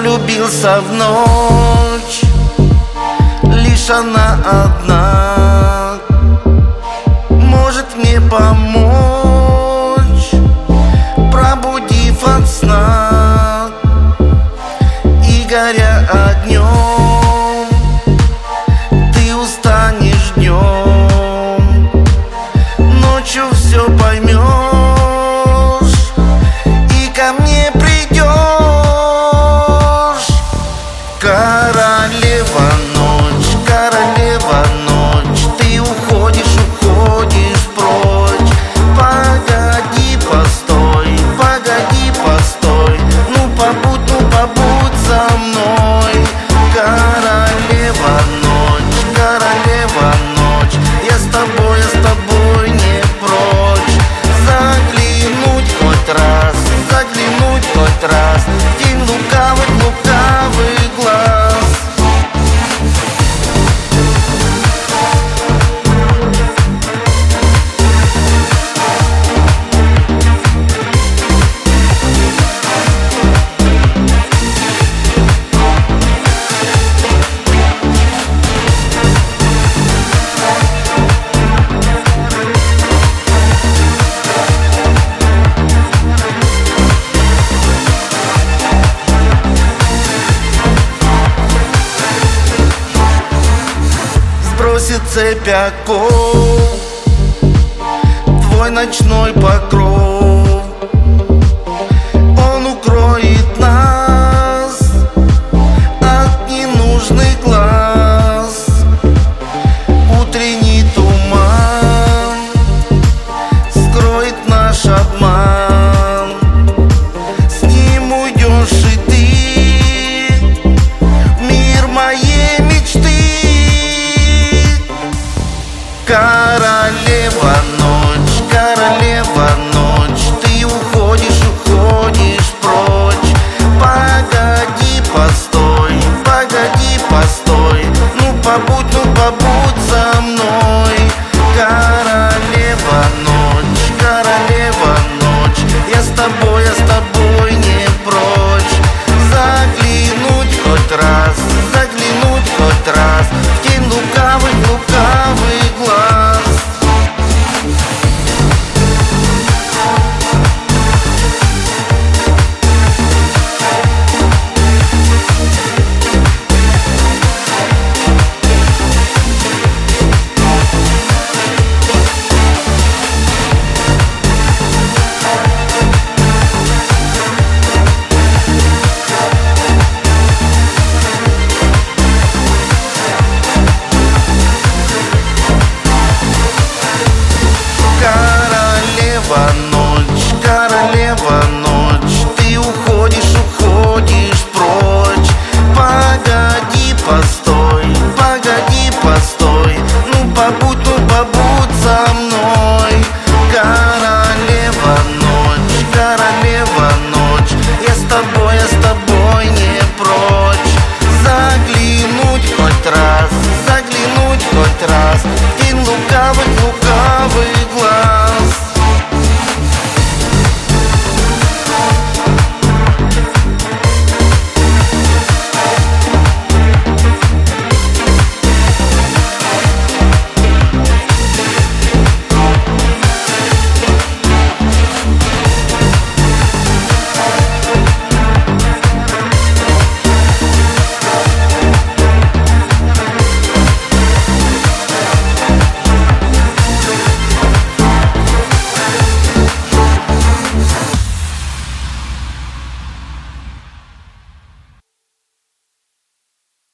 влюбился в ночь, лишь она одна может мне помочь, пробудив от сна и горя огнем. Ты устанешь днем, ночью все поймешь и ко мне придешь. Королева ночь, королева ночь, ты уходишь прочь. Погоди, постой, ну побудь со мной. Королева ночь, я с тобой не прочь. Заглянуть хоть раз в тень лукавых глаз. Сбросит цепь оков твой ночной покров. Он укроет нас от ненужных глаз. Утренний туман скроет наш обман. С ним уйдешь и ты в мир моей мечты. Королева ночь, ты уходишь прочь. Погоди, постой, ну побудь со мной. Королева ночь, я с тобой не прочь. Заглянуть хоть раз